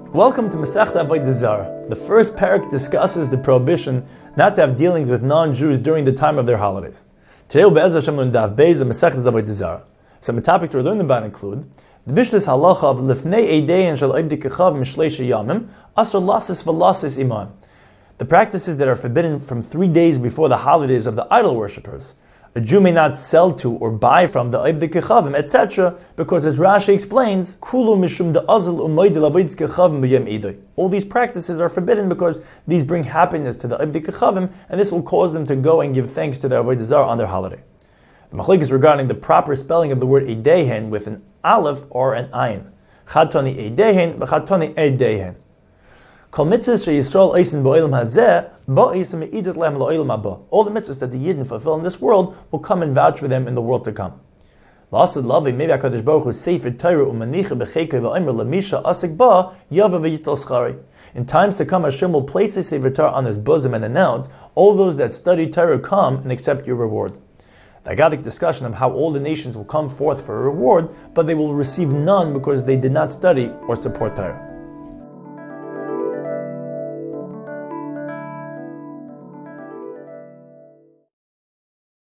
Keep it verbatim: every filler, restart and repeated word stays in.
Welcome to Masechta Avodah Zarah. The first parak discusses the prohibition not to have dealings with non-Jews during the time of their holidays. Today we'll Be'ez Hashem learn Daf Beis and Masechta Avodah Zarah. Some of the topics we're learning about include the Bishlis Halacha of Lifnei Eidein Shel Oivdei Kechav Mishleisha Yamim Asr Lasis V'Lasis Iman. The practices that are forbidden from three days before the holidays of the idol worshippers. A Jew may not sell to or buy from the Oivdei Kechavim, et cetera, because as Rashi explains, Kulu mishum de'azil u'moed l'Oivdei Kechavim b'yem idoi. All these practices are forbidden because these bring happiness to the Oivdei Kechavim, and this will cause them to go and give thanks to their Avodah Zarah on their holiday. The machlokes is regarding the proper spelling of the word eidehen with an aleph or an ayin. Chatoni eidehen, v'chatoni eidehen. All the mitzvahs that the Yidden fulfill in this world will come and vouch for them in the world to come. In times to come, Hashem will place a Sefer Torah on his bosom and announce, all those that study Torah come and accept your reward. The Agadic discussion of how all the nations will come forth for a reward, but they will receive none because they did not study or support Torah.